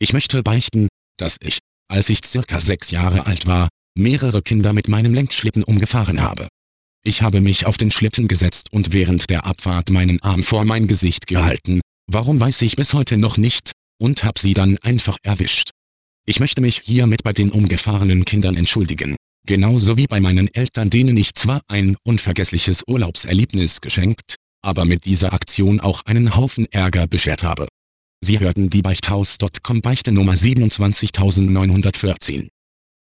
Ich möchte beichten, dass ich, als ich circa 6 Jahre alt war, mehrere Kinder mit meinem Lenkschlitten umgefahren habe. Ich habe mich auf den Schlitten gesetzt und während der Abfahrt meinen Arm vor mein Gesicht gehalten, warum weiß ich bis heute noch nicht, und hab sie dann einfach erwischt. Ich möchte mich hiermit bei den umgefahrenen Kindern entschuldigen, genauso wie bei meinen Eltern, denen ich zwar ein unvergessliches Urlaubserlebnis geschenkt, aber mit dieser Aktion auch einen Haufen Ärger beschert habe. Sie hörten die Beichthaus.com Beichte Nummer 27914.